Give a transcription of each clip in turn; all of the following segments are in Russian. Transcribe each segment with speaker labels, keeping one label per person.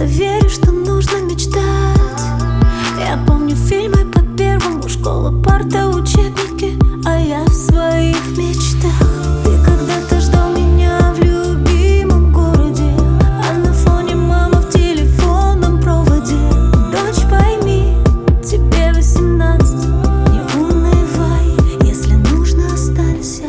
Speaker 1: просто верю, что нужно мечтать. Я помню фильмы по первому, школа, парта, учебники, а я в своих мечтах. Ты когда-то ждал меня в любимом городе, а на фоне мама в телефонном проводе. Дочь, пойми, тебе 18, не унывай, если нужно, останься.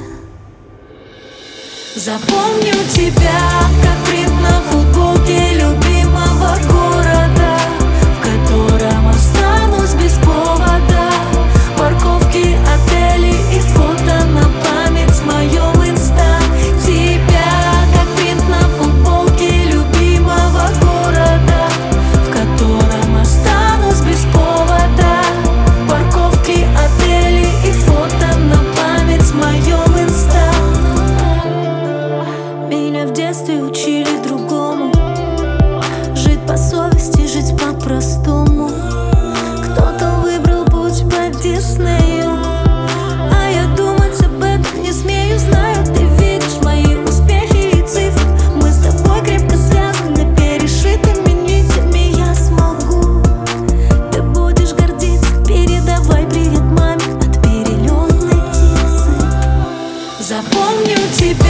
Speaker 1: Запомню тебя, как принт на футболке любимого города, в котором останусь без повода. Парковки, отели и фото на память в моем инста. Тебя, как принт на футболке любимого города, в котором останусь без повода. Парковки, отели и фото на память в моем инста. Меня в детстве учили другому: жить по совести, жить по-простому. Кто-то выбрал путь по Диснею, а я думать об этом не смею. Знаю, ты видишь мои успехи и цифры. Мы с тобой крепко связаны перешитыми нитями. Я смогу, ты будешь гордиться. Передавай привет маме от перелетной птицы. Запомню тебя,